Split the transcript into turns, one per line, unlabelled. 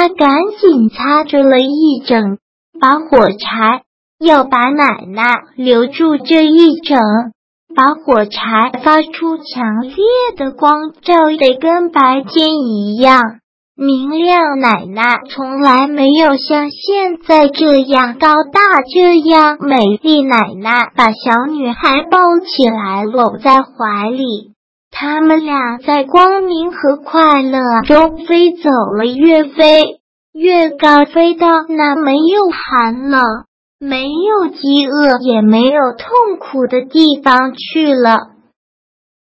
他赶紧擦着了一整把火柴，要把奶奶留住这一整把火柴发出强烈的光照，得跟白天一样明亮。奶奶从来没有像现在这样高大，这样美丽。奶奶把小女孩抱起来，搂在怀里，他们俩在光明和快乐中飞走了，越飞越高，飞到那没有寒冷，没有饥饿，也没有痛苦的地方去了。